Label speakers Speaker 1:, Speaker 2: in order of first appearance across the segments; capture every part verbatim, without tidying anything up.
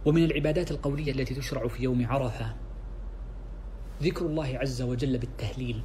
Speaker 1: ومن العبادات القولية التي تشرع في يوم عرفة ذكر الله عز وجل بالتهليل.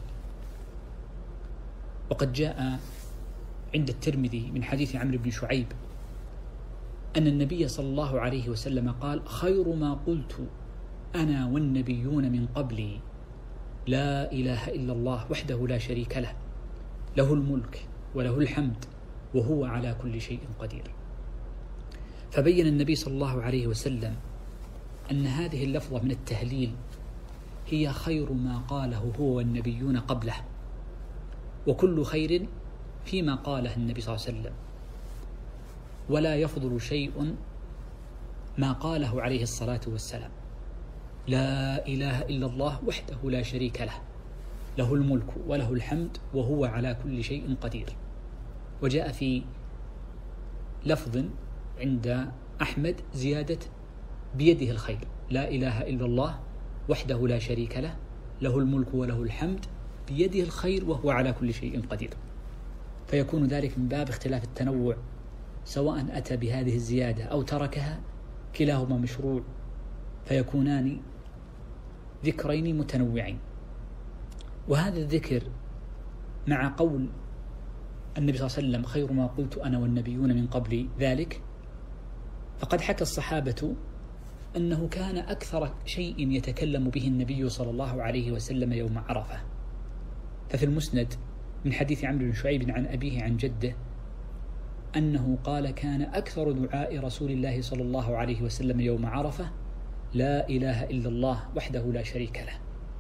Speaker 1: وقد جاء عند الترمذي من حديث عمرو بن شعيب أن النبي صلى الله عليه وسلم قال: خير ما قلت أنا والنبيون من قبلي لا إله إلا الله وحده لا شريك له، له الملك وله الحمد وهو على كل شيء قدير. فبين النبي صلى الله عليه وسلم أن هذه اللفظة من التهليل هي خير ما قاله هو والنبيون قبله، وكل خير فيما قاله النبي صلى الله عليه وسلم، ولا يفضل شيء ما قاله عليه الصلاة والسلام. لا إله إلا الله وحده لا شريك له، له الملك وله الحمد وهو على كل شيء قدير. وجاء في لفظ عند أحمد زيادة بيده الخير، لا إله إلا الله وحده لا شريك له، له الملك وله الحمد بيده الخير وهو على كل شيء قدير. فيكون ذلك من باب اختلاف التنوع، سواء أتى بهذه الزيادة أو تركها كلاهما مشروع، فيكونان ذكرين متنوعين. وهذا الذكر مع قول النبي صلى الله عليه وسلم خير ما قلت أنا والنبيون من قبل ذلك، فقد حكى الصحابة أنه كان أكثر شيء يتكلم به النبي صلى الله عليه وسلم يوم عرفة. ففي المسند من حديث عمرو بن شعيب عن أبيه عن جده أنه قال: كان أكثر دعاء رسول الله صلى الله عليه وسلم يوم عرفة لا إله إلا الله وحده لا شريك له،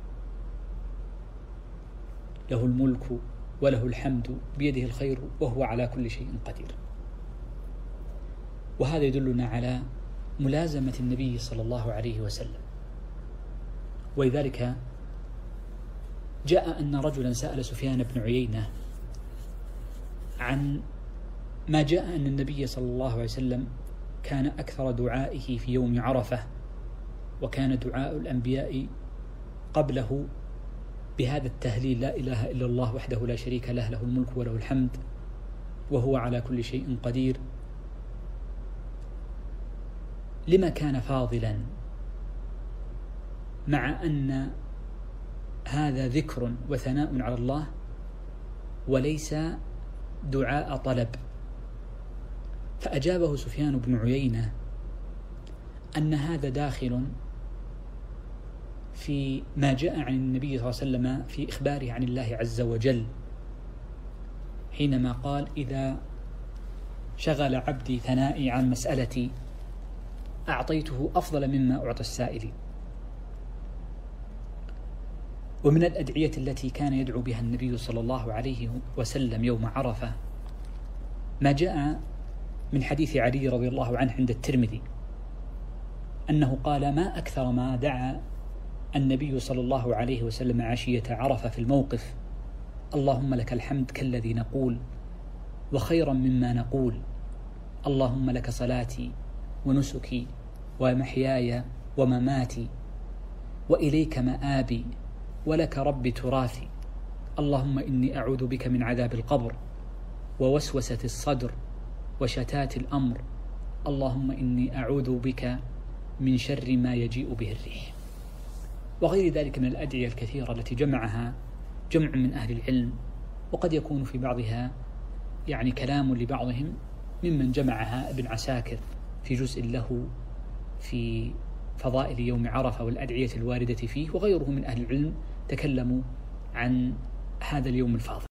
Speaker 1: له الملك وله الحمد بيده الخير وهو على كل شيء قدير. وهذا يدلنا على ملازمة النبي صلى الله عليه وسلم. ولذلك جاء أن رجلا سأل سفيان بن عيينة عن ما جاء أن النبي صلى الله عليه وسلم كان أكثر دعائه في يوم عرفة، وكان دعاء الأنبياء قبله بهذا التهليل لا إله إلا الله وحده لا شريك له، له الملك وله الحمد وهو على كل شيء قدير. لما كان فاضلا مع أن هذا ذكر وثناء على الله وليس دعاء طلب؟ فأجابه سفيان بن عيينة أن هذا داخل في ما جاء عن النبي صلى الله عليه وسلم في إخباره عن الله عز وجل حينما قال: إذا شغل عبدي ثنائي عن مسألتي أعطيته أفضل مما أعطى السائل. ومن الأدعية التي كان يدعو بها النبي صلى الله عليه وسلم يوم عرفة ما جاء من حديث علي رضي الله عنه عند الترمذي أنه قال: ما أكثر ما دعا النبي صلى الله عليه وسلم عشية عرفة في الموقف: اللهم لك الحمد كالذي نقول وخيرا مما نقول، اللهم لك صلاتي ونسكي ومحياي ومماتي وإليك مآبي ولك رب تراثي، اللهم إني أعوذ بك من عذاب القبر ووسوسة الصدر وشتات الأمر، اللهم إني أعوذ بك من شر ما يجيء به الريح. وغير ذلك من الأدعية الكثيرة التي جمعها جمع من أهل العلم، وقد يكون في بعضها يعني كلام لبعضهم ممن جمعها ابن عساكر في جزء له في فضائل يوم عرفة والأدعية الواردة فيه، وغيره من أهل العلم تكلموا عن هذا اليوم الفاضل.